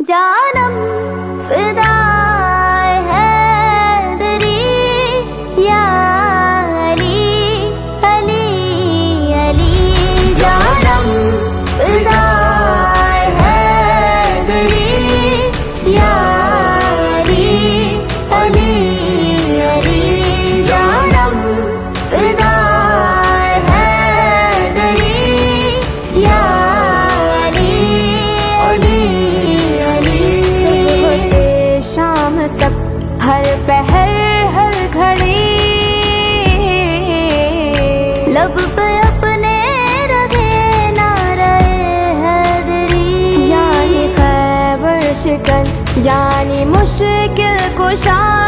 जानम फिदा हैदरी या अली अली अली जानम फिदा हैदरी या अली अली अली जानम फिदा हैदरी या हर पहर हर घड़ी लब पे अपने रखे नारे हैदरी यानी खैबर शिकन यानी मुश्किल कुशा।